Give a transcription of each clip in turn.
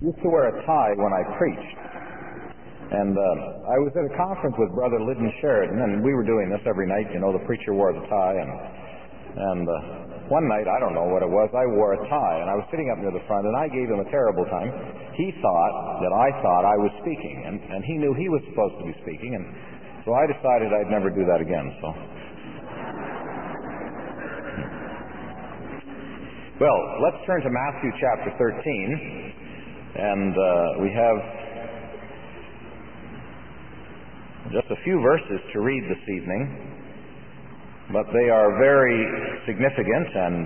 used to wear a tie when I preached. And I was at a conference with Brother Lyddon Sheridan, and we were doing this every night. You know, the preacher wore the tie. And one night, I don't know what it was, I wore a tie, and I was sitting up near the front, and I gave him a terrible time. He thought that I thought I was speaking, and he knew he was supposed to be speaking, and so I decided I'd never do that again. Well, let's turn to Matthew chapter 13, and we have just a few verses to read this evening, but they are very significant, and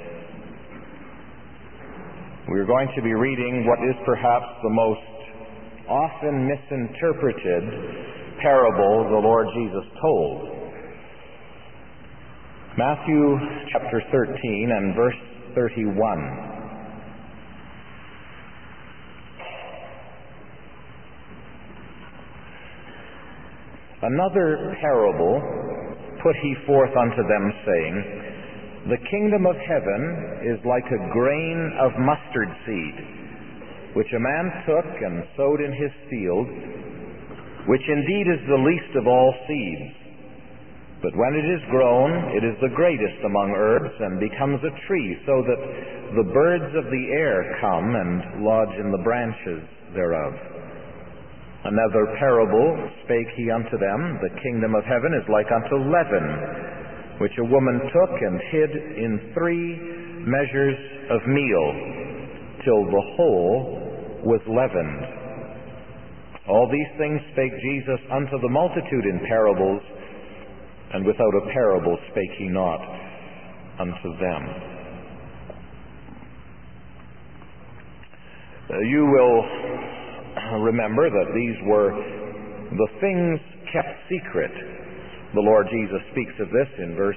we're going to be reading what is perhaps the most often misinterpreted parable the Lord Jesus told. Matthew chapter 13 and verse 31. Another parable put he forth unto them, saying, The kingdom of heaven is like a grain of mustard seed, which a man took and sowed in his field, which indeed is the least of all seeds. But when it is grown, it is the greatest among herbs, and becomes a tree, so that the birds of the air come and lodge in the branches thereof. Another parable spake he unto them, The kingdom of heaven is like unto leaven, which a woman took and hid in 3 measures of meal, till the whole was leavened. All these things spake Jesus unto the multitude in parables, and without a parable spake he not unto them. You will remember that these were the things kept secret. The Lord Jesus speaks of this in verse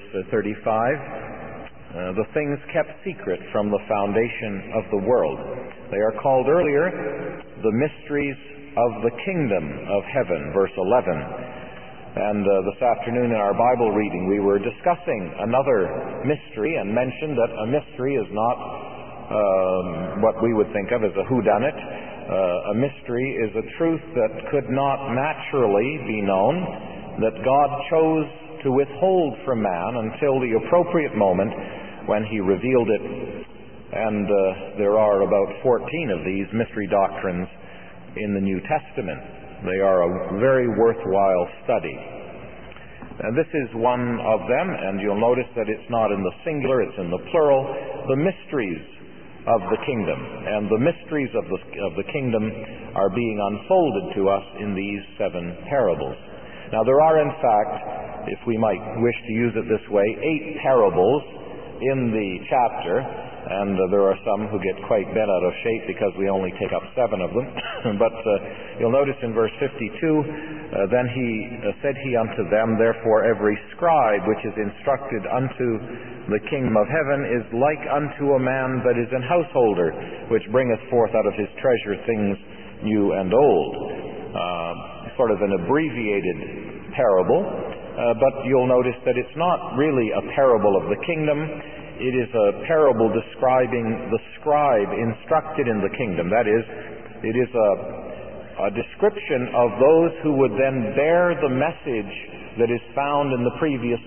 35. The things kept secret from the foundation of the world. They are called earlier the mysteries of the kingdom of heaven, verse 11. And this afternoon in our Bible reading we were discussing another mystery and mentioned that a mystery is not what we would think of as a whodunit. A mystery is a truth that could not naturally be known, that God chose to withhold from man until the appropriate moment when he revealed it. And there are about 14 of these mystery doctrines in the New Testament. They are a very worthwhile study. And this is one of them, and you'll notice that it's not in the singular, it's in the plural. The mysteries of the kingdom, and the mysteries of the kingdom are being unfolded to us in these 7 parables. Now there are, in fact, if we might wish to use it this way, 8 parables in the chapter, and there are some who get quite bent out of shape because we only take up 7 of them. But you'll notice in verse 52, Then said he unto them, Therefore every scribe which is instructed unto the kingdom of heaven is like unto a man that is an householder, which bringeth forth out of his treasure things new and old. Sort of an abbreviated parable, but you'll notice that it's not really a parable of the kingdom. It is a parable describing the scribe instructed in the kingdom. That is, it is a description of those who would then bear the message that is found in the previous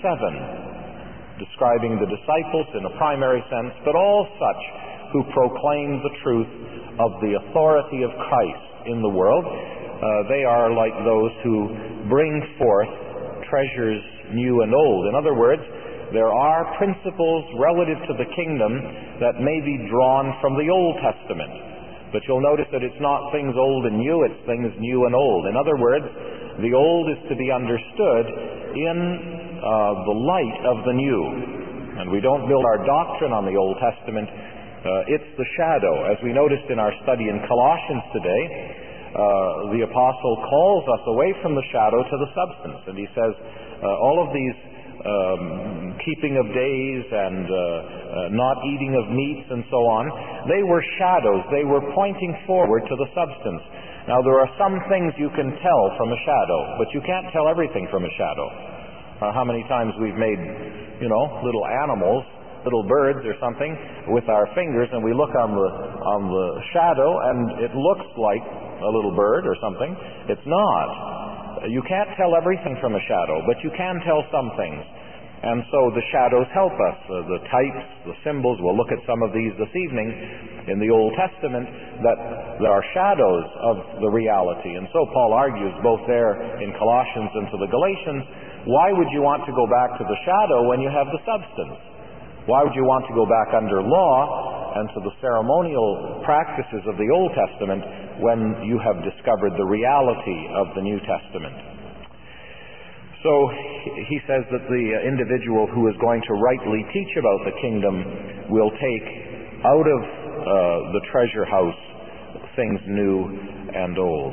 7, describing the disciples in a primary sense, but all such who proclaim the truth of the authority of Christ in the world. They are like those who bring forth treasures new and old. In other words, there are principles relative to the kingdom that may be drawn from the Old Testament. But you'll notice that it's not things old and new, it's things new and old. In other words, the old is to be understood in the light of the new. And we don't build our doctrine on the Old Testament. It's the shadow. As we noticed in our study in Colossians today, the apostle calls us away from the shadow to the substance. And he says, all of these keeping of days and not eating of meats and so on, they were shadows. They were pointing forward to the substance. Now there are some things you can tell from a shadow, but you can't tell everything from a shadow. How many times we've made, little animals little birds or something with our fingers, and we look on the shadow, and it looks like a little bird or something. It's not. You can't tell everything from a shadow, but you can tell some things. And so the shadows help us. The types, the symbols, we'll look at some of these this evening in the Old Testament, that there are shadows of the reality. And so Paul argues both there in Colossians and to the Galatians, why would you want to go back to the shadow when you have the substance? Why would you want to go back under law and to the ceremonial practices of the Old Testament when you have discovered the reality of the New Testament? So he says that the individual who is going to rightly teach about the kingdom will take out of the treasure house things new and old.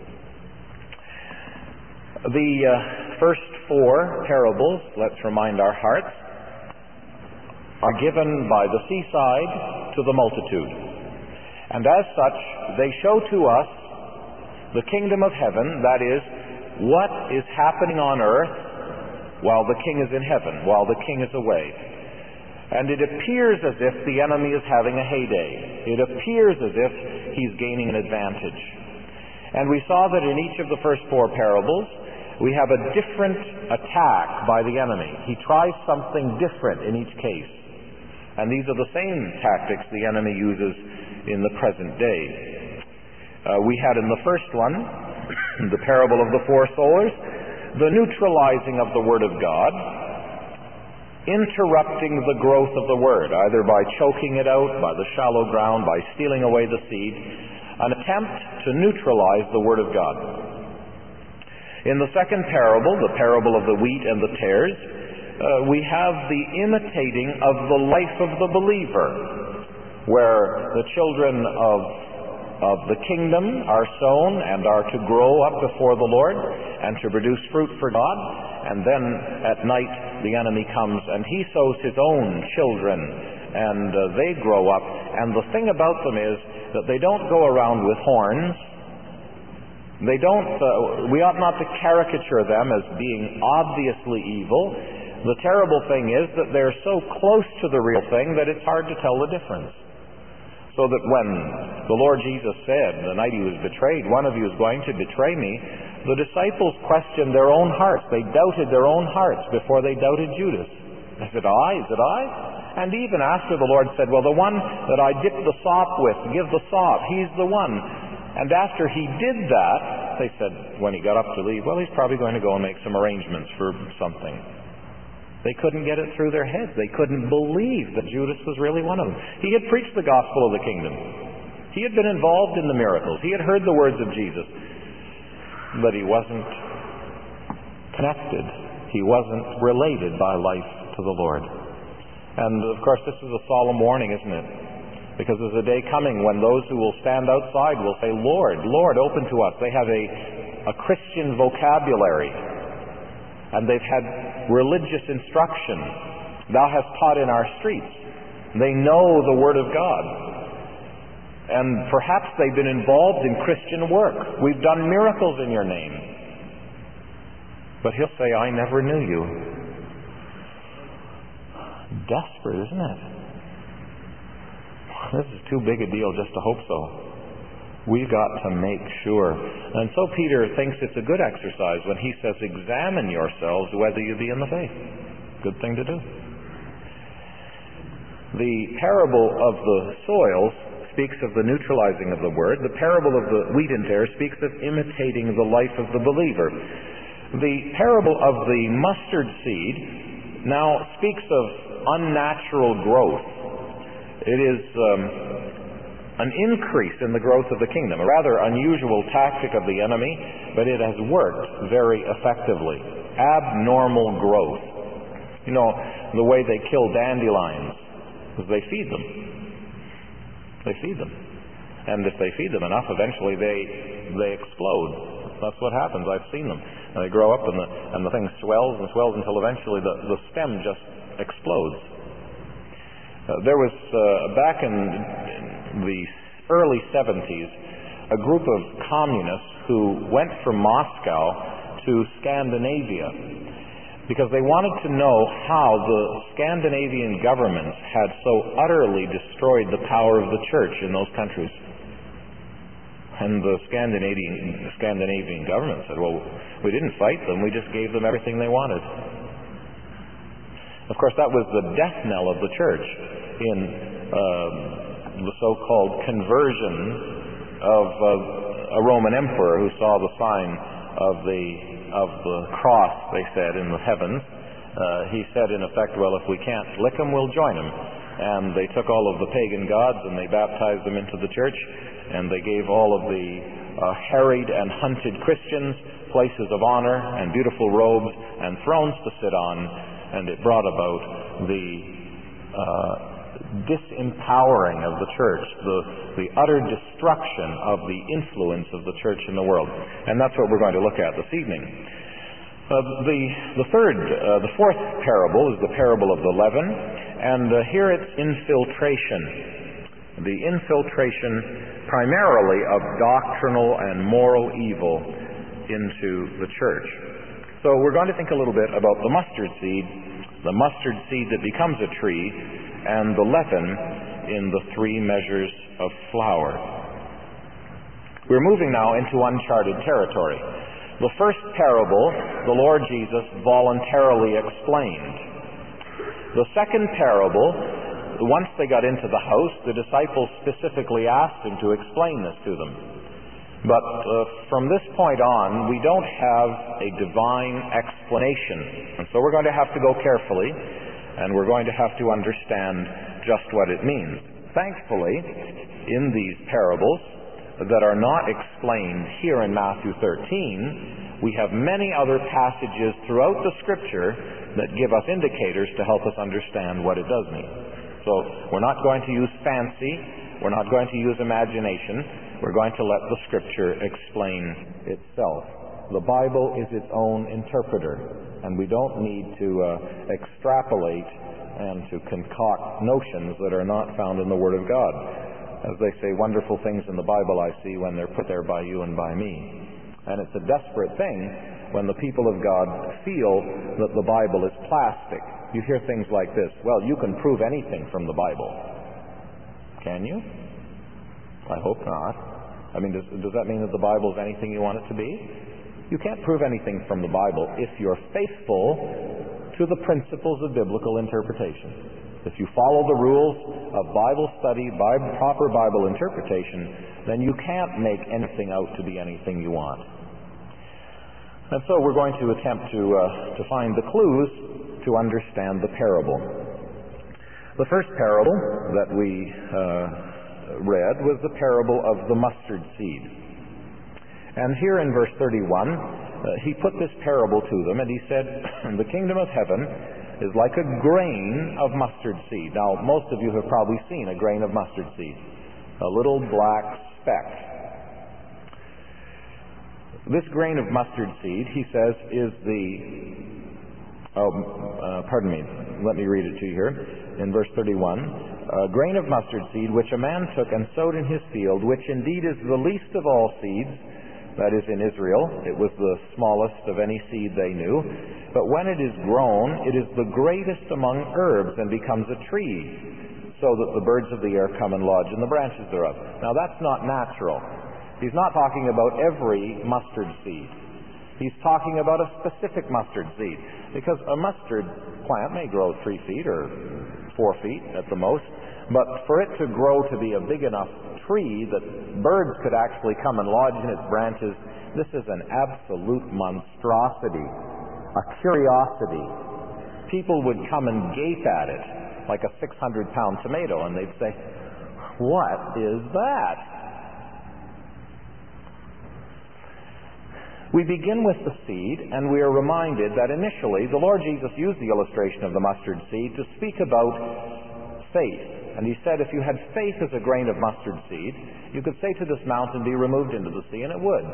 The first four parables, let's remind our hearts, are given by the seaside to the multitude. And as such, they show to us the kingdom of heaven, that is, what is happening on earth while the king is in heaven, while the king is away. And it appears as if the enemy is having a heyday. It appears as if he's gaining an advantage. And we saw that in each of the first four parables, we have a different attack by the enemy. He tries something different in each case. And these are the same tactics the enemy uses in the present day. We had in the first one, the parable of the four sowers, the neutralizing of the Word of God, interrupting the growth of the Word, either by choking it out, by the shallow ground, by stealing away the seed, an attempt to neutralize the Word of God. In the second parable, the parable of the wheat and the tares, we have the imitating of the life of the believer, where the children of the kingdom are sown and are to grow up before the Lord and to produce fruit for God. And then at night the enemy comes and he sows his own children and they grow up. And the thing about them is that they don't go around with horns. They don't. We ought not to caricature them as being obviously evil. The terrible thing is that they're so close to the real thing that it's hard to tell the difference. So that when the Lord Jesus said, the night he was betrayed, one of you is going to betray me, the disciples questioned their own hearts. They doubted their own hearts before they doubted Judas. Is it I? Is it I? And even after the Lord said, well, the one that I dip the sop with, give the sop, he's the one. And after he did that, they said, when he got up to leave, well, he's probably going to go and make some arrangements for something. They couldn't get it through their heads. They couldn't believe that Judas was really one of them. He had preached the gospel of the kingdom. He had been involved in the miracles. He had heard the words of Jesus. But he wasn't connected. He wasn't related by life to the Lord. And of course, this is a solemn warning, isn't it? Because there's a day coming when those who will stand outside will say, Lord, Lord, open to us. They have a Christian vocabulary. And they've had religious instruction. Thou hast taught in our streets. They know the Word of God. And perhaps they've been involved in Christian work. We've done miracles in your name. But he'll say, I never knew you. Desperate, isn't it? This is too big a deal just to hope so. We've got to make sure. And so Peter thinks it's a good exercise when he says, examine yourselves whether you be in the faith. Good thing to do. The parable of the soils speaks of the neutralizing of the word. The parable of the wheat and tares speaks of imitating the life of the believer. The parable of the mustard seed now speaks of unnatural growth. It is an increase in the growth of the kingdom, a rather unusual tactic of the enemy, but it has worked very effectively. Abnormal growth. You know, the way they kill dandelions is they feed them. They feed them. And if they feed them enough, eventually they explode. That's what happens. I've seen them. And they grow up and the thing swells and swells until eventually the stem just explodes. There was, back in the early 70s, a group of communists who went from Moscow to Scandinavia. because they wanted to know how the Scandinavian governments had so utterly destroyed the power of the church in those countries. And the Scandinavian government said, well, we didn't fight them, we just gave them everything they wanted. Of course, that was the death knell of the church in the so-called conversion of a Roman emperor who saw the sign of the cross, they said, in the heavens. He said, in effect, well, if we can't lick them, we'll join them. And they took all of the pagan gods and they baptized them into the church, and they gave all of the harried and hunted Christians places of honor and beautiful robes and thrones to sit on, and it brought about the disempowering of the church, the utter destruction of the influence of the church in the world. And that's what we're going to look at this evening. The fourth parable is the parable of the leaven, and here it's infiltration. The infiltration primarily of doctrinal and moral evil into the church. So we're going to think a little bit about the mustard seed that becomes a tree, and the leaven in the 3 measures of flour. We're moving now into uncharted territory. The first parable, the Lord Jesus voluntarily explained. The second parable, once they got into the house, the disciples specifically asked him to explain this to them. But from this point on, we don't have a divine explanation. And so we're going to have to go carefully, and we're going to have to understand just what it means. Thankfully, in these parables that are not explained here in Matthew 13, we have many other passages throughout the Scripture that give us indicators to help us understand what it does mean. So we're not going to use fancy, we're not going to use imagination, we're going to let the Scripture explain itself. The Bible is its own interpreter, and we don't need to extrapolate and to concoct notions that are not found in the Word of God. As they say, wonderful things in the Bible I see when they're put there by you and by me. And it's a desperate thing when the people of God feel that the Bible is plastic. You hear things like this, well, you can prove anything from the Bible. Can you? I hope not. I mean, does that mean that the Bible is anything you want it to be? You can't prove anything from the Bible if you're faithful to the principles of biblical interpretation. If you follow the rules of Bible study, proper Bible interpretation, then you can't make anything out to be anything you want. And so we're going to attempt to find the clues to understand the parable. The first parable that we read was the parable of the mustard seed. And here in verse 31, he put this parable to them, and he said, the kingdom of heaven is like a grain of mustard seed. Now, most of you have probably seen a grain of mustard seed, a little black speck. This grain of mustard seed, he says, is let me read it to you here. In verse 31, a grain of mustard seed which a man took and sowed in his field, which indeed is the least of all seeds, that is in Israel. It was the smallest of any seed they knew. But when it is grown, it is the greatest among herbs and becomes a tree, so that the birds of the air come and lodge in the branches thereof. Now that's not natural. He's not talking about every mustard seed. He's talking about a specific mustard seed. Because a mustard plant may grow 3 feet or 4 feet at the most, but for it to grow to be a big enough tree that birds could actually come and lodge in its branches, this is an absolute monstrosity, a curiosity. People would come and gape at it like a 600-pound tomato, and they'd say, what is that? We begin with the seed, and we are reminded that initially the Lord Jesus used the illustration of the mustard seed to speak about faith. And he said if you had faith as a grain of mustard seed, you could say to this mountain, be removed into the sea, and it would.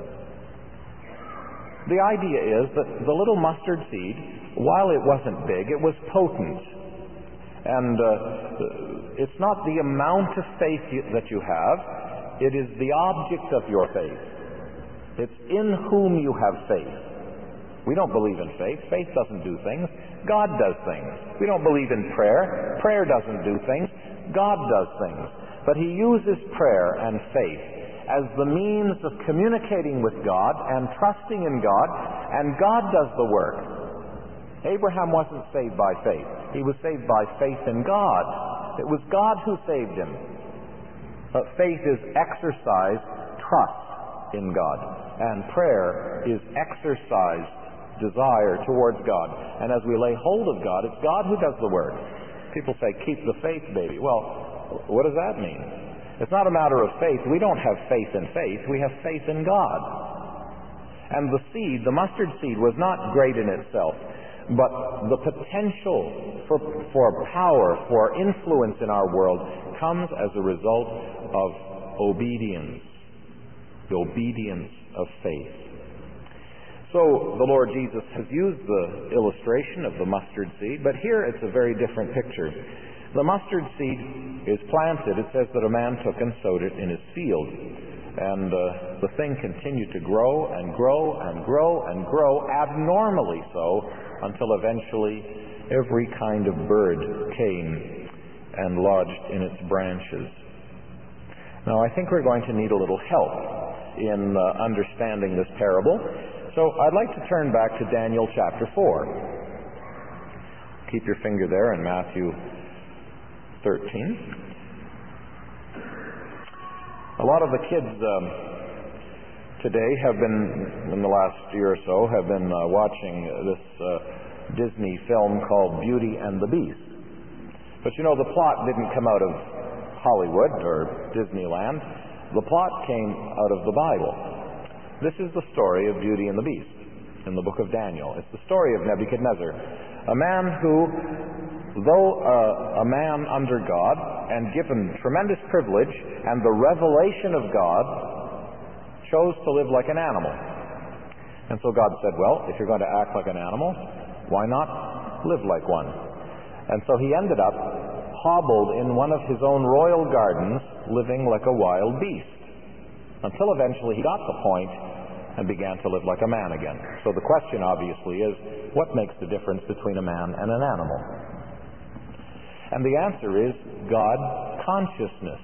The idea is that the little mustard seed, while it wasn't big, it was potent. And it's not the amount of faith that you have, it is the object of your faith. It's in whom you have faith. We don't believe in faith. Faith doesn't do things. God does things. We don't believe in prayer. Prayer doesn't do things. God does things. But he uses prayer and faith as the means of communicating with God and trusting in God, and God does the work. Abraham wasn't saved by faith. He was saved by faith in God. It was God who saved him. But faith is exercised trust in God, and prayer is exercised desire towards God. And as we lay hold of God, it's God who does the work. People say, keep the faith, baby. Well, what does that mean? It's not a matter of faith. We don't have faith in faith. We have faith in God. And the seed, the mustard seed, was not great in itself, but the potential for power, for influence in our world comes as a result of obedience, the obedience of faith. So the Lord Jesus has used the illustration of the mustard seed, but here it's a very different picture. The mustard seed is planted. It says that a man took and sowed it in his field. And the thing continued to grow and grow and grow and grow, abnormally so, until eventually every kind of bird came and lodged in its branches. Now, I think we're going to need a little help in understanding this parable. So I'd like to turn back to Daniel chapter 4. Keep your finger there in Matthew 13. A lot of the kids today have been, in the last year or so, have been watching this Disney film called Beauty and the Beast. But you know, the plot didn't come out of Hollywood or Disneyland. The plot came out of the Bible. This is the story of Beauty and the Beast in the book of Daniel. It's the story of Nebuchadnezzar, a man who, though a man under God and given tremendous privilege and the revelation of God, chose to live like an animal. And so God said, well, if you're going to act like an animal, why not live like one? And so he ended up hobbled in one of his own royal gardens, living like a wild beast, until eventually he got the point and began to live like a man again. So the question obviously is, what makes the difference between a man and an animal? And the answer is God consciousness.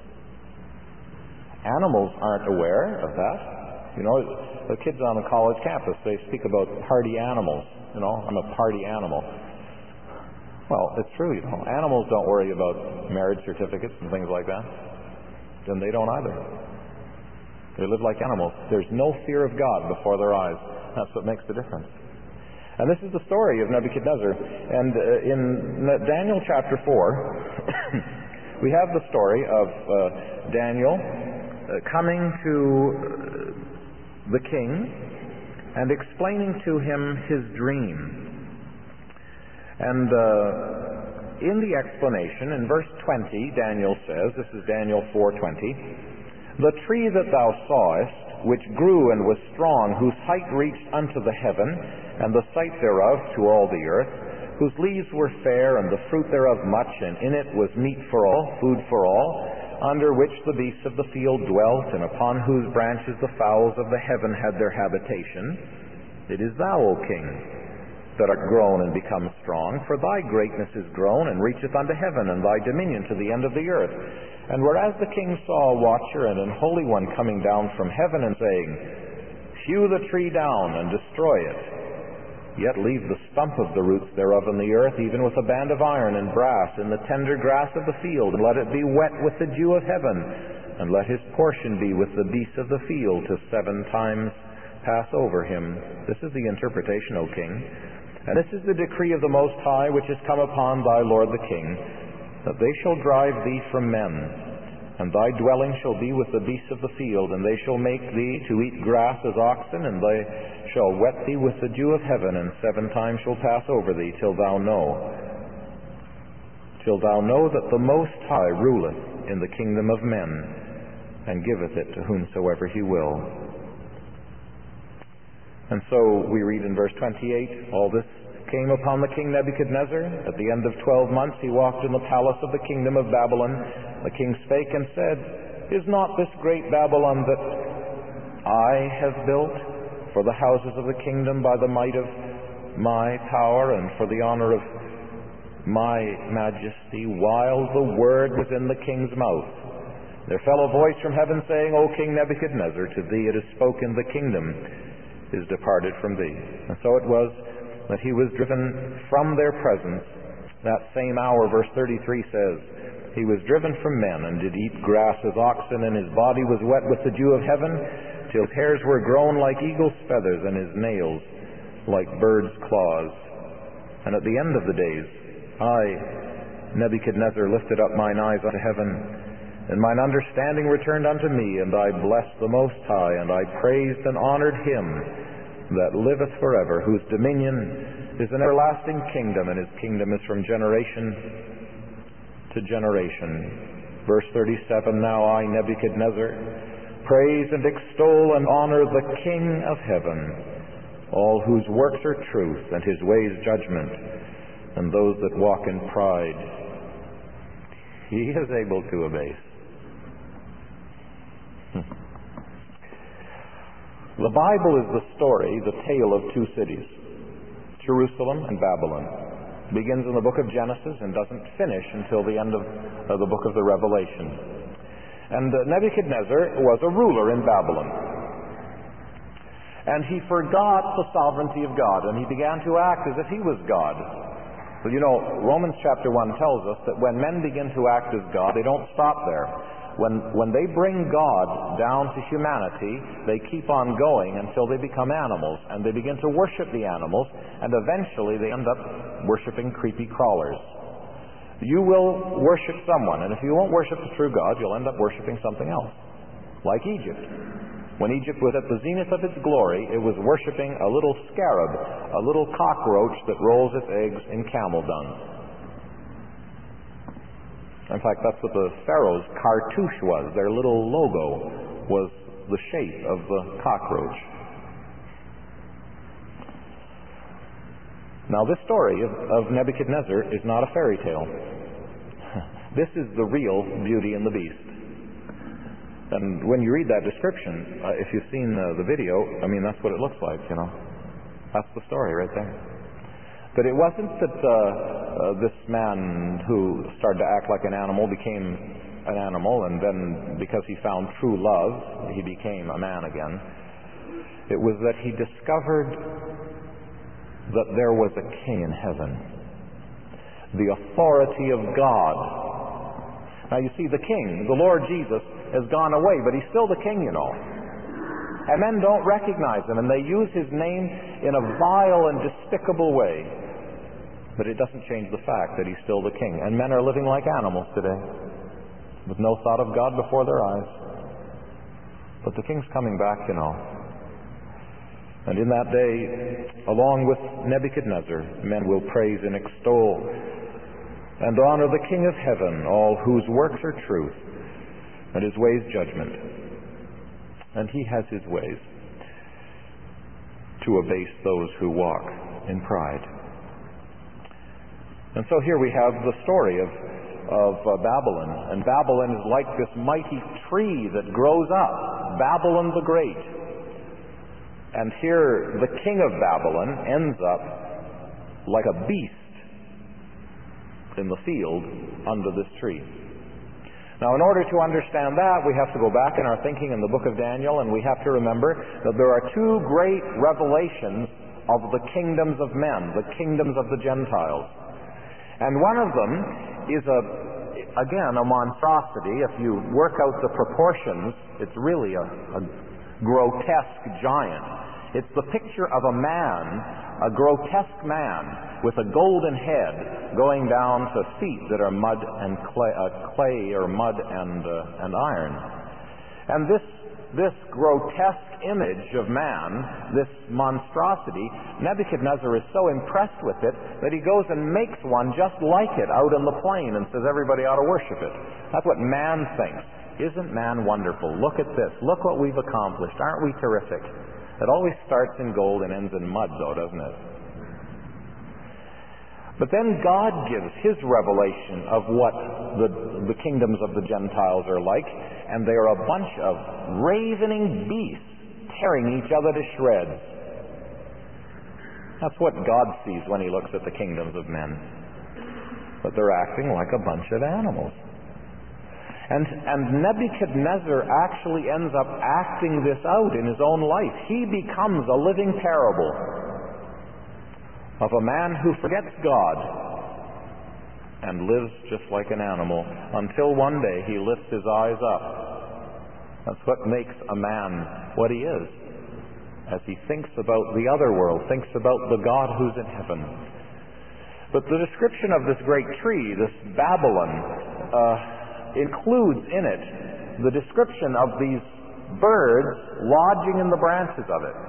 Animals aren't aware of that. You know, the kids on the college campus, they speak about party animals. You know, I'm a party animal. Well, it's true, you know. Animals don't worry about marriage certificates and things like that. And they don't either. They live like animals. There's no fear of God before their eyes. That's what makes the difference. And this is the story of Nebuchadnezzar. And in Daniel chapter 4, we have the story of Daniel coming to the king and explaining to him his dream. And in the explanation, in verse 20, Daniel says, this is Daniel 4:20, "The tree that thou sawest, which grew and was strong, whose height reached unto the heaven, and the sight thereof to all the earth, whose leaves were fair, and the fruit thereof much, and in it was meat for all, food for all, under which the beasts of the field dwelt, and upon whose branches the fowls of the heaven had their habitation. It is thou, O king, that art grown and become strong, for thy greatness is grown, and reacheth unto heaven, and thy dominion to the end of the earth. And whereas the king saw a watcher and an holy one coming down from heaven, and saying, Hew the tree down, and destroy it, yet leave the stump of the roots thereof in the earth, even with a band of iron and brass, in the tender grass of the field, and let it be wet with the dew of heaven, and let his portion be with the beasts of the field, to 7 times pass over him." This is the interpretation, O king. "And this is the decree of the Most High, which is come upon thy lord the king, that they shall drive thee from men, and thy dwelling shall be with the beasts of the field, and they shall make thee to eat grass as oxen, and they shall wet thee with the dew of heaven, and 7 times shall pass over thee, till thou know that the Most High ruleth in the kingdom of men, and giveth it to whomsoever he will." And so we read in verse 28, "All this came upon the king Nebuchadnezzar. At the end of 12 months he walked in the palace of the kingdom of Babylon. The king spake and said, Is not this great Babylon that I have built for the houses of the kingdom by the might of my power and for the honor of my majesty, while the word was in the king's mouth. There fell a voice from heaven saying, O King Nebuchadnezzar, to thee it is spoken, the kingdom is departed from thee. And so it was that he was driven from their presence that same hour. Verse 33 says, he was driven from men and did eat grass as oxen, and his body was wet with the dew of heaven, till his hairs were grown like eagle's feathers, and his nails like birds' claws. And at the end of the days, I, Nebuchadnezzar, lifted up mine eyes unto heaven, and mine understanding returned unto me, and I blessed the Most High, and I praised and honored him that liveth forever, whose dominion is an everlasting kingdom, and his kingdom is from generation to generation. Verse 37, now I, Nebuchadnezzar, praise and extol and honor the King of heaven, all whose works are truth, and his ways judgment, and those that walk in pride he is able to abase. The Bible is the story, the tale of two cities, Jerusalem and Babylon. It begins in the book of Genesis and doesn't finish until the end of the book of the Revelation. And Nebuchadnezzar was a ruler in Babylon. And he forgot the sovereignty of God, and he began to act as if he was God. Well, you know, Romans chapter 1 tells us that when men begin to act as God, they don't stop there. When they bring God down to humanity, they keep on going until they become animals, and they begin to worship the animals, and eventually they end up worshiping creepy crawlers. You will worship someone, and if you won't worship the true God, you'll end up worshiping something else, like Egypt. When Egypt was at the zenith of its glory, it was worshiping a little scarab, a little cockroach that rolls its eggs in camel dung. In fact, that's what the Pharaoh's cartouche was. Their little logo was the shape of the cockroach. Now, this story of Nebuchadnezzar is not a fairy tale. This is the real Beauty and the Beast. And when you read that description, if you've seen the video, I mean, that's what it looks like, you know. That's the story right there. But it wasn't that this man who started to act like an animal became an animal, and then because he found true love, he became a man again. It was that he discovered that there was a king in heaven, the authority of God. Now you see, the king, the Lord Jesus, has gone away, but he's still the king, you know. And men don't recognize him, and they use his name in a vile and despicable way. But it doesn't change the fact that he's still the king. And men are living like animals today, with no thought of God before their eyes. But the king's coming back, you know. And in that day, along with Nebuchadnezzar, men will praise and extol and honor the King of heaven, all whose works are truth, and his ways judgment. And he has his ways to abase those who walk in pride. And so here we have the story of Babylon. And Babylon is like this mighty tree that grows up, Babylon the Great. And here the king of Babylon ends up like a beast in the field under this tree. Now, in order to understand that, we have to go back in our thinking in the book of Daniel, and we have to remember that there are two great revelations of the kingdoms of men, the kingdoms of the Gentiles. And one of them is, again, a monstrosity. If you work out the proportions, it's really a grotesque giant. It's the picture of a man, a grotesque man, with a golden head going down to feet that are mud and clay or mud and iron. And this grotesque image of man, this monstrosity, Nebuchadnezzar is so impressed with it that he goes and makes one just like it out on the plain and says everybody ought to worship it. That's what man thinks. Isn't man wonderful? Look at this. Look what we've accomplished. Aren't we terrific? It always starts in gold and ends in mud, though, doesn't it? But then God gives his revelation of what the kingdoms of the Gentiles are like, and they are a bunch of ravening beasts, tearing each other to shreds. That's what God sees when he looks at the kingdoms of men. But they're acting like a bunch of animals. And Nebuchadnezzar actually ends up acting this out in his own life. He becomes a living parable of a man who forgets God and lives just like an animal until one day he lifts his eyes up. That's what makes a man what he is, as he thinks about the other world, thinks about the God who's in heaven. But the description of this great tree, this Babylon, includes in it the description of these birds lodging in the branches of it.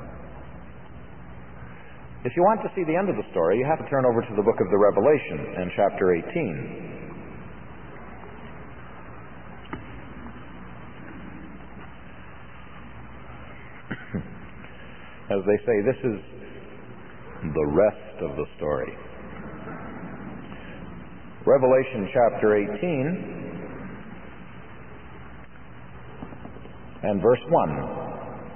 If you want to see the end of the story, you have to turn over to the book of the Revelation in chapter 18. As they say, this is the rest of the story. Revelation chapter 18 and verse 1.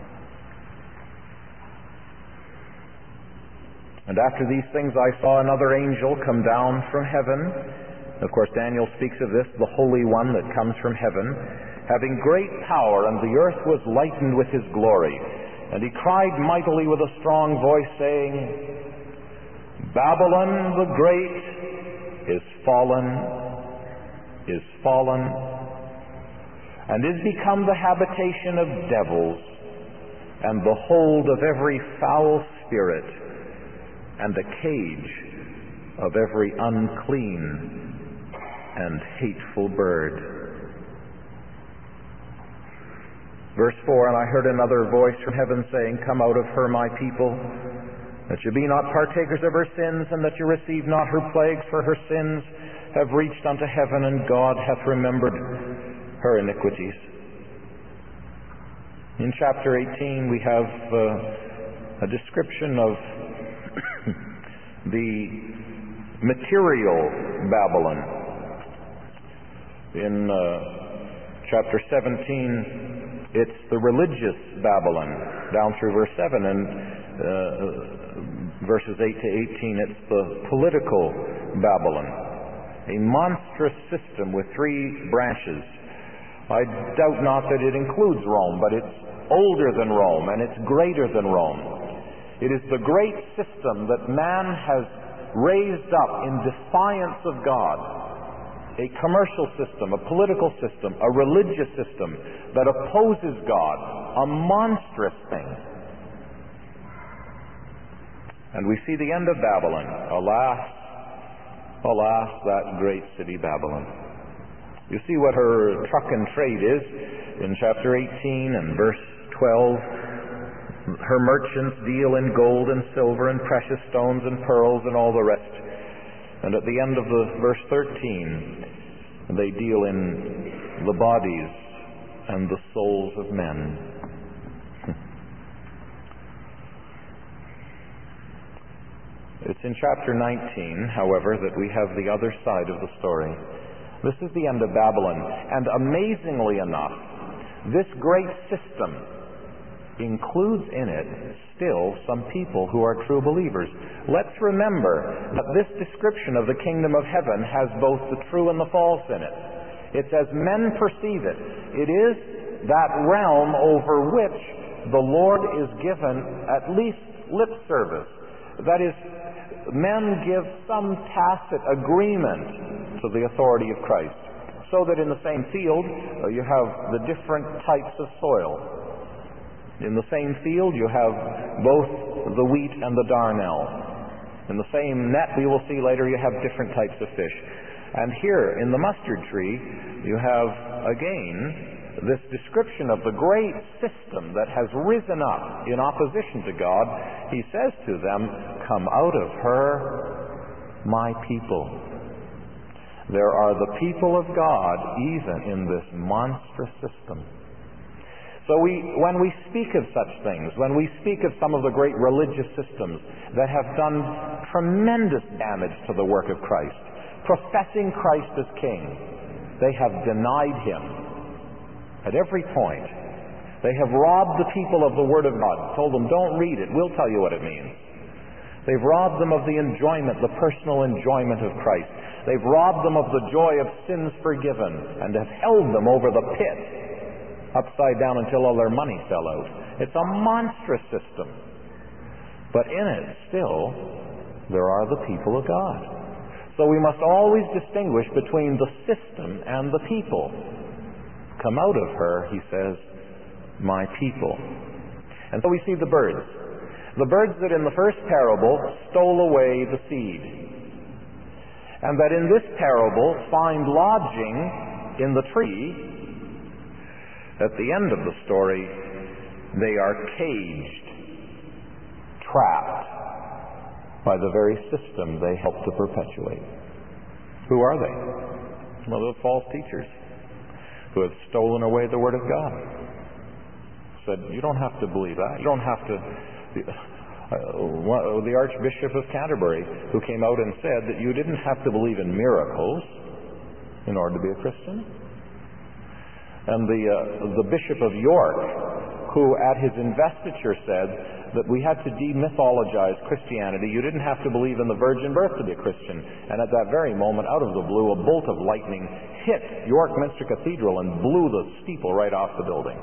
And after these things I saw another angel come down from heaven. Of course, Daniel speaks of this, the Holy One that comes from heaven, having great power, and the earth was lightened with his glory. And he cried mightily with a strong voice, saying, Babylon the great is fallen, and is become the habitation of devils, and the hold of every foul spirit, and a cage of every unclean and hateful bird. Verse 4, And I heard another voice from heaven saying, Come out of her, my people, that you be not partakers of her sins, and that you receive not her plagues, for her sins have reached unto heaven, and God hath remembered her iniquities. In chapter 18 we have a description of the material Babylon. In chapter 17 it's the religious Babylon, down through verse 7, and verses 8 to 18 it's the political Babylon, a monstrous system with three branches. I doubt not that it includes Rome, but it's older than Rome and it's greater than Rome. It is the great system that man has raised up in defiance of God. A commercial system, a political system, a religious system that opposes God, a monstrous thing. And we see the end of Babylon. Alas, alas, that great city Babylon. You see what her truck and trade is in chapter 18 and verse 12. Her merchants deal in gold and silver and precious stones and pearls and all the rest. And at the end of the verse 13, they deal in the bodies and the souls of men. It's in chapter 19, however, that we have the other side of the story. This is the end of Babylon. And amazingly enough, this great system includes in it still some people who are true believers. Let's remember that this description of the kingdom of heaven has both the true and the false in it. It's as men perceive it. It is that realm over which the Lord is given at least lip service. That is, men give some tacit agreement to the authority of Christ, so that in the same field you have the different types of soil. In the same field you have both the wheat and the darnel. In the same net, we will see later, you have different types of fish. And here in the mustard tree you have again this description of the great system that has risen up in opposition to God. He says to them, Come out of her, my people. There are the people of God even in this monstrous system. So when we speak of such things, when we speak of some of the great religious systems that have done tremendous damage to the work of Christ, professing Christ as King, they have denied Him at every point. They have robbed the people of the Word of God, told them, don't read it, we'll tell you what it means. They've robbed them of the enjoyment, the personal enjoyment of Christ. They've robbed them of the joy of sins forgiven and have held them over the pit, upside down until all their money fell out. It's a monstrous system. But in it, still, there are the people of God. So we must always distinguish between the system and the people. Come out of her, he says, my people. And so we see the birds. The birds that in the first parable stole away the seed. And that in this parable find lodging in the tree. At the end of the story, they are caged, trapped by the very system they help to perpetuate. Who are they? Well, the false teachers who have stolen away the Word of God. Said, you don't have to believe that. You don't have to... the Archbishop of Canterbury, who came out and said that you didn't have to believe in miracles in order to be a Christian. And the Bishop of York, who at his investiture said that we had to demythologize Christianity. You didn't have to believe in the virgin birth to be a Christian. And at that very moment, out of the blue, a bolt of lightning hit York Minster Cathedral and blew the steeple right off the building.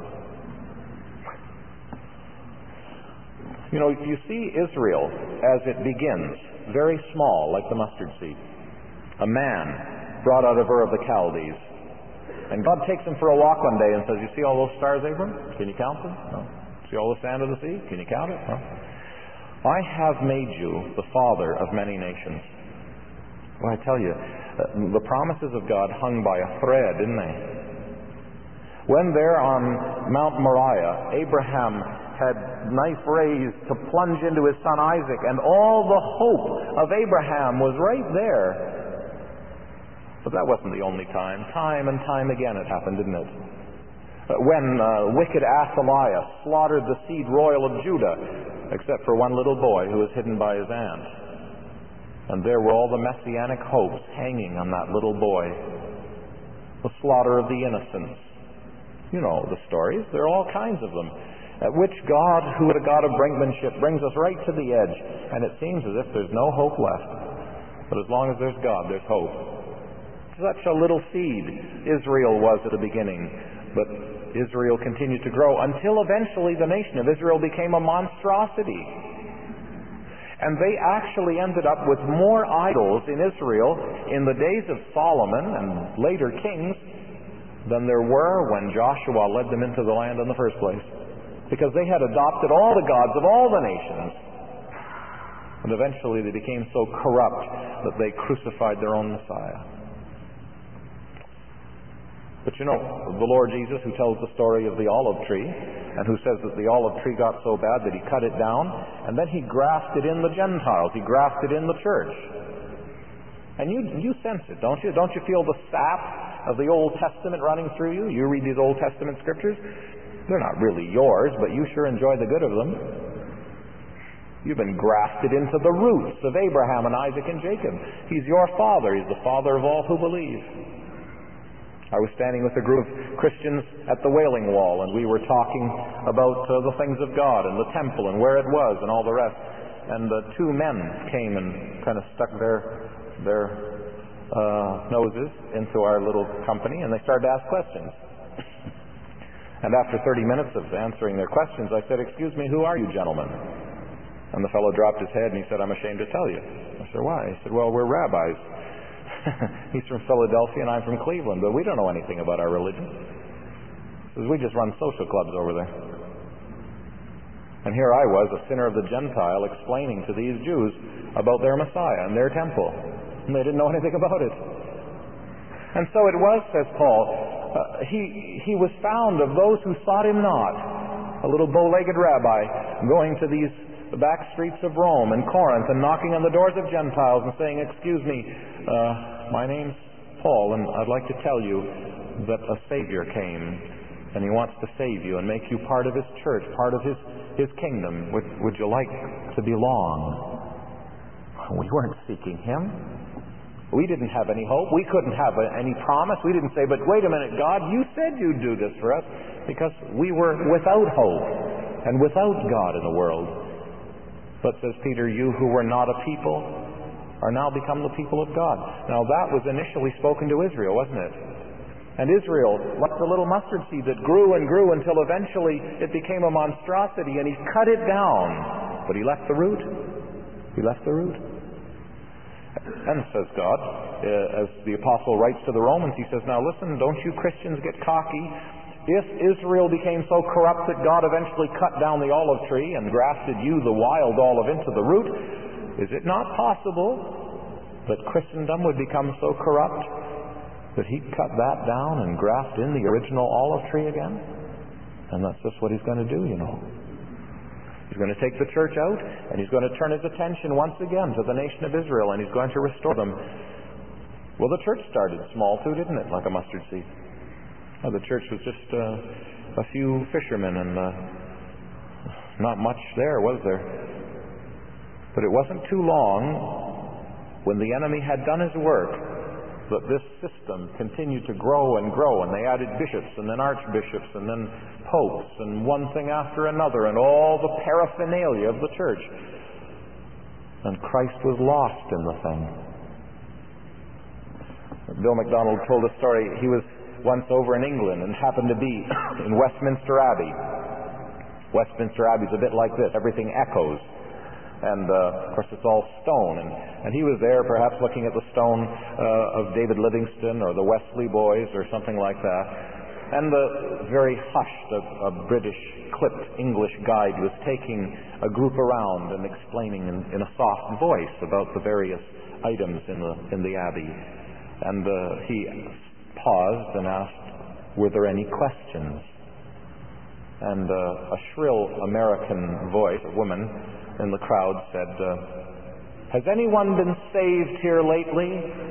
You know, you see Israel as it begins, very small, like the mustard seed. A man brought out of Ur of the Chaldees. And God takes him for a walk one day and says, you see all those stars, Abram? Can you count them? No. See all the sand of the sea? Can you count it? No. I have made you the father of many nations. Well, I tell you, the promises of God hung by a thread, didn't they? When there on Mount Moriah, Abraham had knife raised to plunge into his son Isaac, and all the hope of Abraham was right there. But that wasn't the only time. Time and time again it happened, didn't it? When wicked Athaliah slaughtered the seed royal of Judah, except for one little boy who was hidden by his aunt. And there were all the messianic hopes hanging on that little boy. The slaughter of the innocents. You know the stories. There are all kinds of them. At which God, who is a God of brinkmanship, brings us right to the edge. And it seems as if there's no hope left. But as long as there's God, there's hope. Such a little seed Israel was at the beginning. But Israel continued to grow until eventually the nation of Israel became a monstrosity. And they actually ended up with more idols in Israel in the days of Solomon and later kings than there were when Joshua led them into the land in the first place. Because they had adopted all the gods of all the nations. And eventually they became so corrupt that they crucified their own Messiah. But you know, the Lord Jesus, who tells the story of the olive tree, and who says that the olive tree got so bad that he cut it down, and then he grafted in the Gentiles, he grafted in the church. And you sense it, don't you? Don't you feel the sap of the Old Testament running through you? You read these Old Testament scriptures. They're not really yours, but you sure enjoy the good of them. You've been grafted into the roots of Abraham and Isaac and Jacob. He's your father. He's the father of all who believe. I was standing with a group of Christians at the Wailing Wall, and we were talking about the things of God and the temple and where it was and all the rest. And two men came and kind of stuck their noses into our little company, and they started to ask questions. And after 30 minutes of answering their questions, I said, "Excuse me, who are you gentlemen?" And the fellow dropped his head and he said, "I'm ashamed to tell you." I said, "Why?" He said, "Well, we're rabbis." He's from Philadelphia and I'm from Cleveland, but we don't know anything about our religion. He says, "We just run social clubs over there." And here I was, a sinner of the Gentile, explaining to these Jews about their Messiah and their temple. And they didn't know anything about it. And so it was, says Paul, he was found of those who sought him not. A little bow-legged rabbi going to these back streets of Rome and Corinth and knocking on the doors of Gentiles and saying, "Excuse me, my name's Paul, and I'd like to tell you that a Savior came, and he wants to save you and make you part of his church, part of his kingdom. Would you like to belong?" We weren't seeking him. We didn't have any hope. We couldn't have any promise. We didn't say, "But wait a minute, God, you said you'd do this for us." because we were without hope and without God in the world. But, says Peter, you who were not a people are now become the people of God. Now that was initially spoken to Israel, wasn't it? And Israel, like the little mustard seed that grew and grew until eventually it became a monstrosity, and he cut it down. But he left the root. He left the root. And says God, as the apostle writes to the Romans, he says, now listen, don't you Christians get cocky. If Israel became so corrupt that God eventually cut down the olive tree and grafted you, the wild olive, into the root, is it not possible that Christendom would become so corrupt that he'd cut that down and graft in the original olive tree again? And that's just what he's going to do, you know. He's going to take the church out, and he's going to turn his attention once again to the nation of Israel, and he's going to restore them. Well, the church started small too, didn't it? Like a mustard seed. Well, the church was just a few fishermen, and not much there, was there? But it wasn't too long when the enemy had done his work that this system continued to grow and grow, and they added bishops and then archbishops and then popes and one thing after another, and all the paraphernalia of the church. And Christ was lost in the thing. Bill MacDonald told a story. He was once over in England and happened to be in Westminster Abbey. Westminster Abbey is a bit like this. Everything echoes. And, of course, it's all stone. And he was there perhaps looking at the stone of David Livingstone or the Wesley Boys or something like that. And the very hushed, a British clipped English guide was taking a group around and explaining in a soft voice about the various items in the Abbey. And he paused and asked, were there any questions? And a shrill American voice, a woman in the crowd, said, has anyone been saved here lately?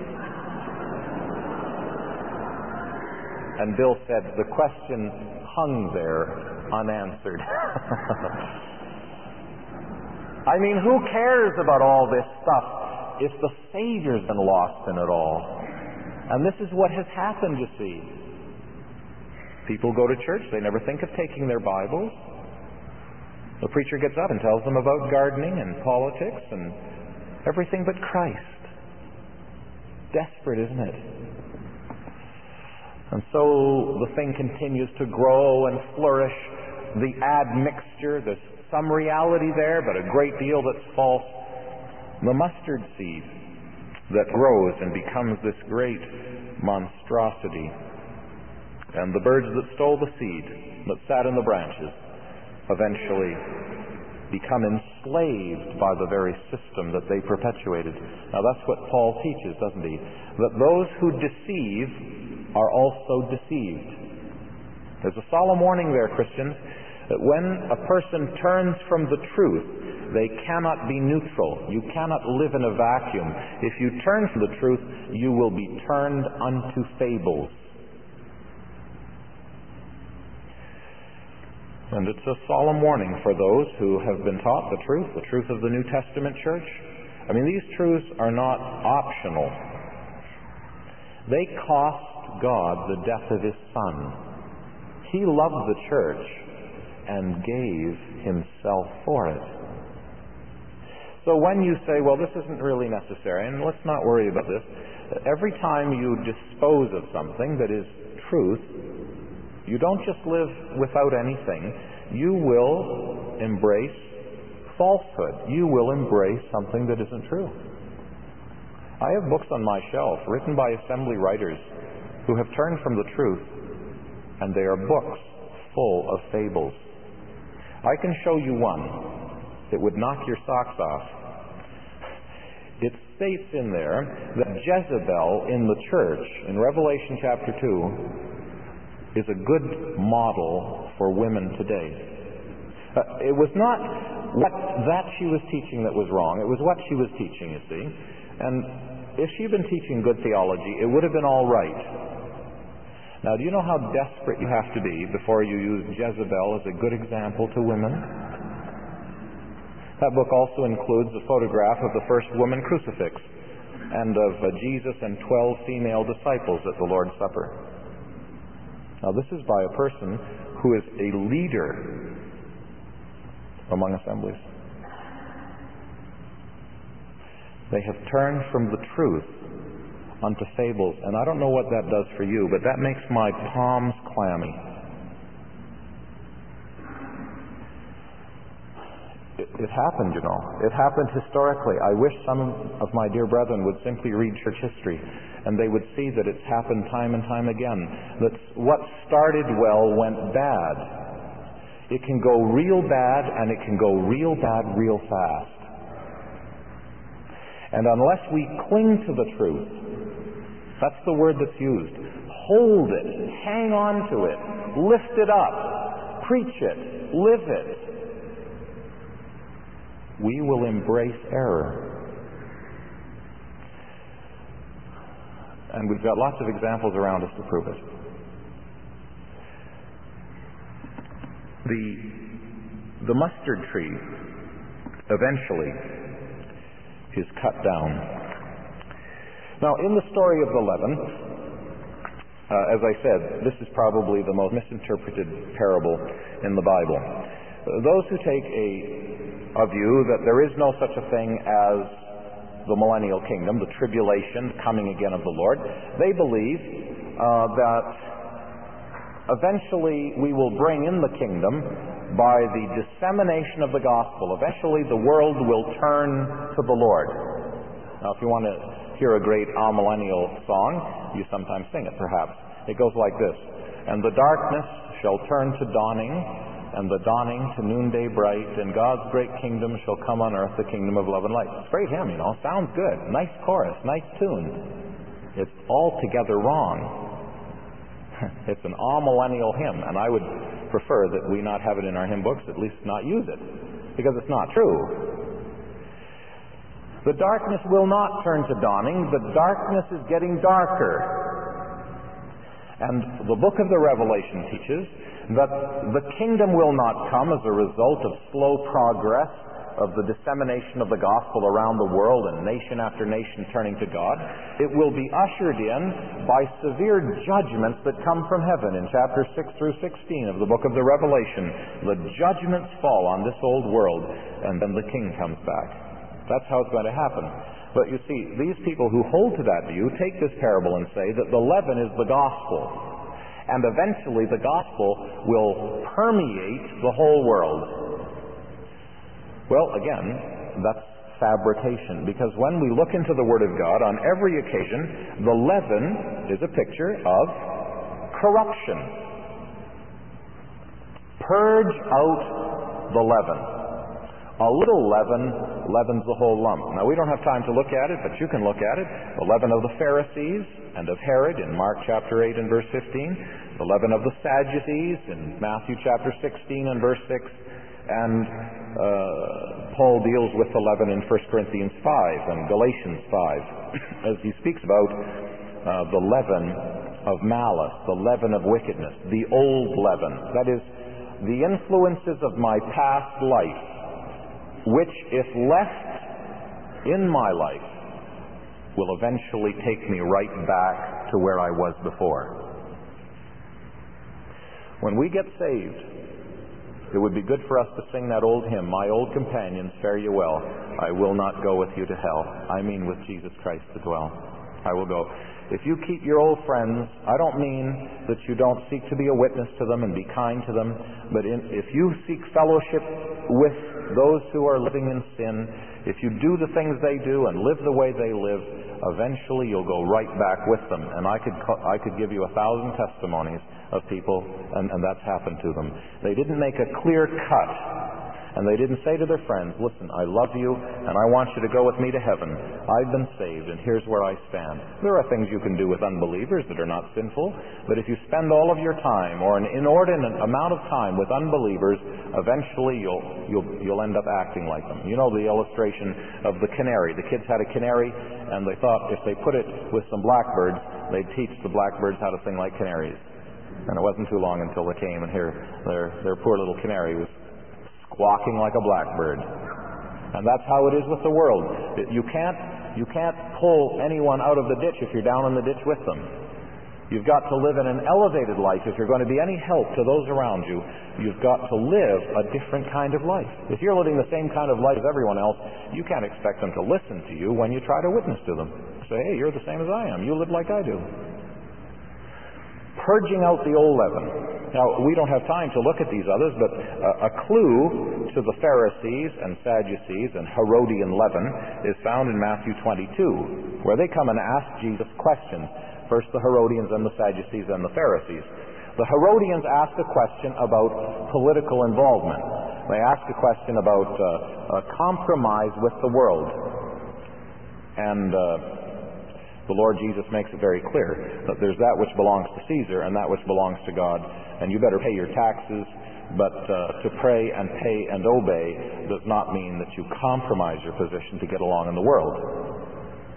And Bill said, the question hung there unanswered. I mean, who cares about all this stuff if the Savior's been lost in it all? And this is what has happened, you see. People go to church, they never think of taking their Bibles. The preacher gets up and tells them about gardening and politics and everything but Christ. Desperate, isn't it? And so the thing continues to grow and flourish. The admixture, there's some reality there, but a great deal that's false. The mustard seed that grows and becomes this great monstrosity. And the birds that stole the seed, that sat in the branches, eventually become enslaved by the very system that they perpetuated. Now that's what Paul teaches, doesn't he? That those who deceive are also deceived. There's a solemn warning there, Christians, that when a person turns from the truth, they cannot be neutral. You cannot live in a vacuum. If you turn from the truth, you will be turned unto fables. And it's a solemn warning for those who have been taught the truth of the New Testament church. I mean, these truths are not optional. They cost God the death of His Son. He loved the church and gave Himself for it. So when you say, well, this isn't really necessary, and let's not worry about this, every time you dispose of something that is truth, you don't just live without anything. You will embrace falsehood. You will embrace something that isn't true. I have books on my shelf written by assembly writers who have turned from the truth, and they are books full of fables. I can show you one that would knock your socks off. It states in there that Jezebel in the church, in Revelation chapter 2, is a good model for women today. It was not what that she was teaching that was wrong. It was what she was teaching, you see. And if she'd been teaching good theology, it would have been all right. Now, do you know how desperate you have to be before you use Jezebel as a good example to women? That book also includes a photograph of the first woman crucifix and of Jesus and 12 female disciples at the Lord's Supper. Now, this is by a person who is a leader among assemblies. They have turned from the truth unto fables. And I don't know what that does for you, but that makes my palms clammy. It happened, you know. It happened historically. I wish some of my dear brethren would simply read church history, and they would see that it's happened time and time again. That what started well went bad. It can go real bad, and it can go real bad real fast. And unless we cling to the truth, that's the word that's used, hold it, hang on to it, lift it up, preach it, live it, we will embrace error. And we've got lots of examples around us to prove it. The mustard tree eventually is cut down. Now, in the story of the leaven, as I said, this is probably the most misinterpreted parable in the Bible. Those who take a view that there is no such a thing as the millennial kingdom, the tribulation, coming again of the Lord, they believe that eventually we will bring in the kingdom by the dissemination of the gospel. Eventually the world will turn to the Lord. Now, if you want to hear a great amillennial song, you sometimes sing it perhaps. It goes like this: "And the darkness shall turn to dawning, and the dawning to noonday bright, and God's great kingdom shall come on earth, the kingdom of love and light." It's a great hymn, you know. Sounds good. Nice chorus, nice tune. It's altogether wrong. It's an all-millennial hymn, and I would prefer that we not have it in our hymn books, at least not use it, because it's not true. The darkness will not turn to dawning. The darkness is getting darker. And the book of the Revelation teaches that the kingdom will not come as a result of slow progress of the dissemination of the gospel around the world and nation after nation turning to God. It will be ushered in by severe judgments that come from heaven. In chapters 6 through 16 of the book of the Revelation, the judgments fall on this old world, and then the king comes back. That's how it's going to happen. But you see, these people who hold to that view take this parable and say that the leaven is the gospel, and eventually the gospel will permeate the whole world. Well, again, that's fabrication, because when we look into the Word of God, on every occasion, the leaven is a picture of corruption. Purge out the leaven. A little leaven leavens the whole lump. Now, we don't have time to look at it, but you can look at it. The leaven of the Pharisees and of Herod in Mark chapter 8 and verse 15. The leaven of the Sadducees in Matthew chapter 16 and verse 6. And Paul deals with the leaven in 1 Corinthians 5 and Galatians 5 as he speaks about the leaven of malice, the leaven of wickedness, the old leaven. That is, the influences of my past life, which, if left in my life, will eventually take me right back to where I was before. When we get saved, it would be good for us to sing that old hymn, "My old companions, fare you well. I will not go with you to hell. I mean with Jesus Christ to dwell. I will go." If you keep your old friends, I don't mean that you don't seek to be a witness to them and be kind to them, but if you seek fellowship with those who are living in sin, if you do the things they do and live the way they live, eventually you'll go right back with them. And I could give you 1,000 testimonies of people, and that's happened to them. They didn't make a clear cut, and they didn't say to their friends, "Listen, I love you, and I want you to go with me to heaven. I've been saved, and here's where I stand." There are things you can do with unbelievers that are not sinful, but if you spend all of your time, or an inordinate amount of time, with unbelievers, eventually you'll end up acting like them. You know the illustration of the canary. The kids had a canary, and they thought if they put it with some blackbirds, they'd teach the blackbirds how to sing like canaries. And it wasn't too long until they came, and here their poor little canary was squawking like a blackbird. And that's how it is with the world. You can't pull anyone out of the ditch if you're down in the ditch with them. You've got to live in an elevated life. If you're going to be any help to those around you, you've got to live a different kind of life. If you're living the same kind of life as everyone else, you can't expect them to listen to you when you try to witness to them. Say, hey, you're the same as I am. You live like I do. Purging out the old leaven. Now, we don't have time to look at these others, but a clue to the Pharisees and Sadducees and Herodian leaven is found in Matthew 22, where they come and ask Jesus questions. First the Herodians and the Sadducees and the Pharisees. The Herodians ask a question about political involvement. They ask a question about compromise with the world. And the Lord Jesus makes it very clear that there's that which belongs to Caesar and that which belongs to God, and you better pay your taxes, but to pray and pay and obey does not mean that you compromise your position to get along in the world.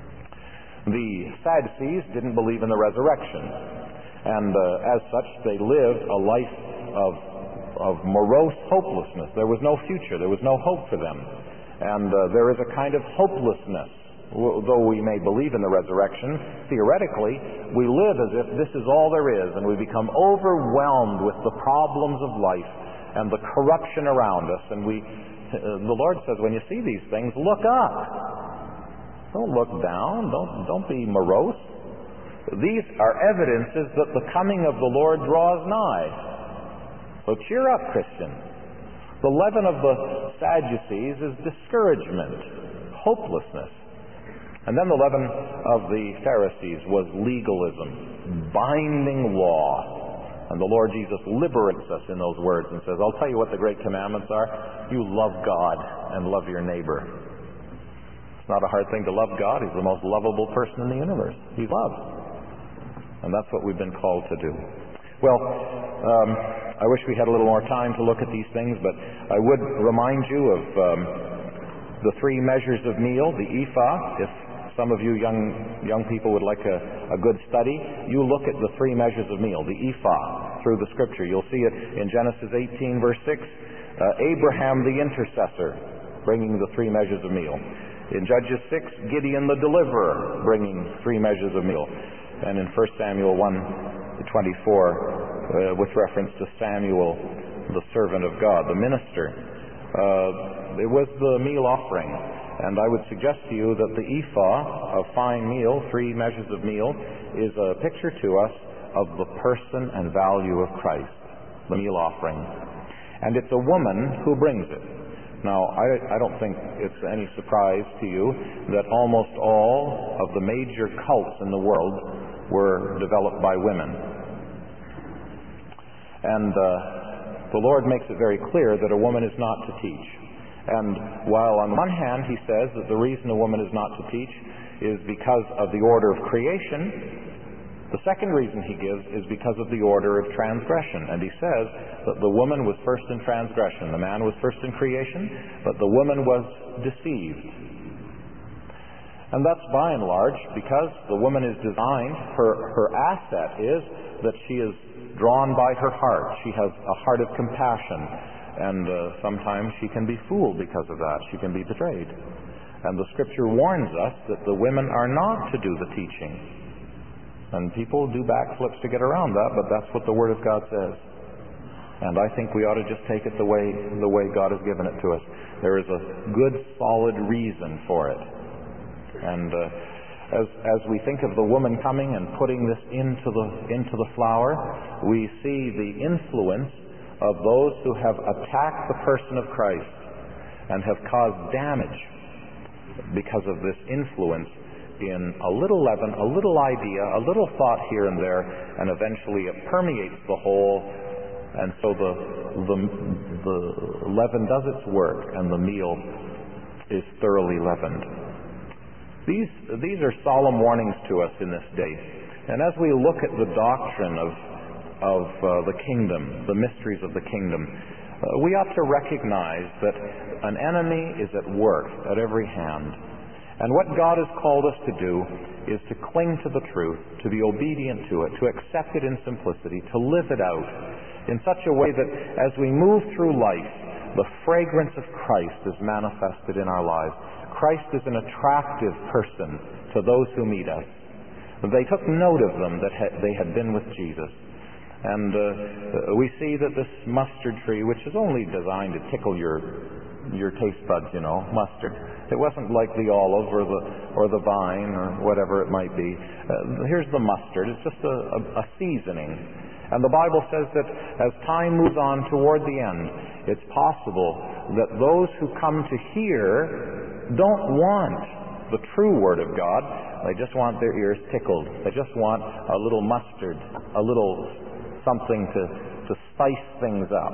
The Sadducees didn't believe in the resurrection, and as such they lived a life of morose hopelessness. There was no future, there was no hope for them, and there is a kind of hopelessness. Though we may believe in the resurrection, theoretically, we live as if this is all there is, and we become overwhelmed with the problems of life and the corruption around us. And the Lord says, when you see these things, look up. Don't look down. Don't be morose. These are evidences that the coming of the Lord draws nigh. So cheer up, Christian. The leaven of the Sadducees is discouragement, hopelessness. And then the leaven of the Pharisees was legalism, binding law. And the Lord Jesus liberates us in those words and says, I'll tell you what the great commandments are. You love God and love your neighbor. It's not a hard thing to love God. He's the most lovable person in the universe. He's love. And that's what we've been called to do. Well, I wish we had a little more time to look at these things, but I would remind you of the three measures of meal, the ephah. If some of you young people would like a good study, you look at the three measures of meal, the ephah, through the Scripture. You'll see it in Genesis 18, verse 6. Abraham the intercessor, bringing the three measures of meal. In Judges 6, Gideon the deliverer, bringing three measures of meal. And in 1 Samuel 1:24, with reference to Samuel, the servant of God, the minister, it was the meal offering. And I would suggest to you that the ephah of fine meal, three measures of meal, is a picture to us of the person and value of Christ, the meal offering. And it's a woman who brings it. Now, I don't think it's any surprise to you that almost all of the major cults in the world were developed by women. And the Lord makes it very clear that a woman is not to teach. And while on one hand he says that the reason a woman is not to teach is because of the order of creation, the second reason he gives is because of the order of transgression. And he says that the woman was first in transgression. The man was first in creation, but the woman was deceived. And that's by and large because the woman is designed, her asset is that she is drawn by her heart. She has a heart of compassion. And sometimes she can be fooled because of that. She can be betrayed. And the Scripture warns us that the women are not to do the teaching. And people do backflips to get around that, but that's what the Word of God says. And I think we ought to just take it the way God has given it to us. There is a good, solid reason for it. And as we think of the woman coming and putting this into the flour, we see the influence of those who have attacked the person of Christ and have caused damage because of this influence in a little leaven, a little idea, a little thought here and there, and eventually it permeates the whole, and so the leaven does its work and the meal is thoroughly leavened. These are solemn warnings to us in this day. And as we look at the doctrine of the kingdom, the mysteries of the kingdom, we ought to recognize that an enemy is at work at every hand. And what God has called us to do is to cling to the truth, to be obedient to it, to accept it in simplicity, to live it out in such a way that as we move through life, the fragrance of Christ is manifested in our lives. Christ is an attractive person to those who meet us. They took note of them that they had been with Jesus. And we see that this mustard tree, which is only designed to tickle your taste buds, mustard. It wasn't like the olive or the vine or whatever it might be. Here's the mustard. It's just a seasoning. And the Bible says that as time moves on toward the end, it's possible that those who come to hear don't want the true Word of God. They just want their ears tickled. They just want a little mustard, a little something to spice things up.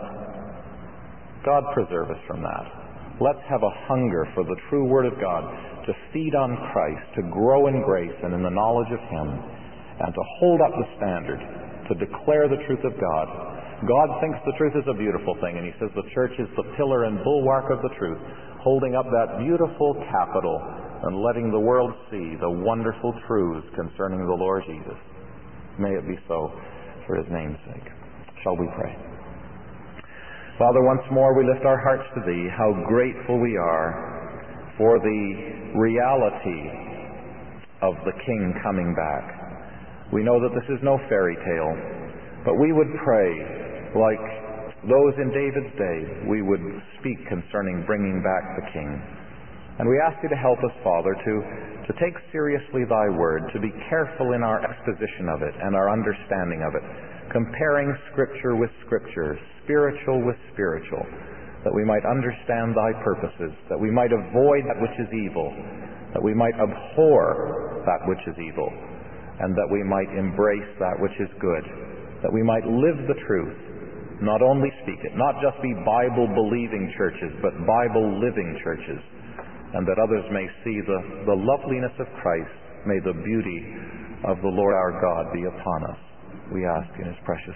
God preserve us from that. Let's have a hunger for the true Word of God, to feed on Christ, to grow in grace and in the knowledge of Him, and to hold up the standard, to declare the truth of God. God thinks the truth is a beautiful thing, and He says the church is the pillar and bulwark of the truth, holding up that beautiful capital and letting the world see the wonderful truths concerning the Lord Jesus. May it be so for His name's sake. Shall we pray? Father, once more we lift our hearts to Thee. How grateful we are for the reality of the King coming back. We know that this is no fairy tale, but we would pray like those in David's day. We would speak concerning bringing back the King. And we ask You to help us, Father, to take seriously Thy Word, to be careful in our exposition of it and our understanding of it, comparing Scripture with Scripture, spiritual with spiritual, that we might understand Thy purposes, that we might avoid that which is evil, that we might abhor that which is evil, and that we might embrace that which is good, that we might live the truth, not only speak it, not just be Bible-believing churches, but Bible-living churches, and that others may see the loveliness of Christ. May the beauty of the Lord our God be upon us. We ask in His precious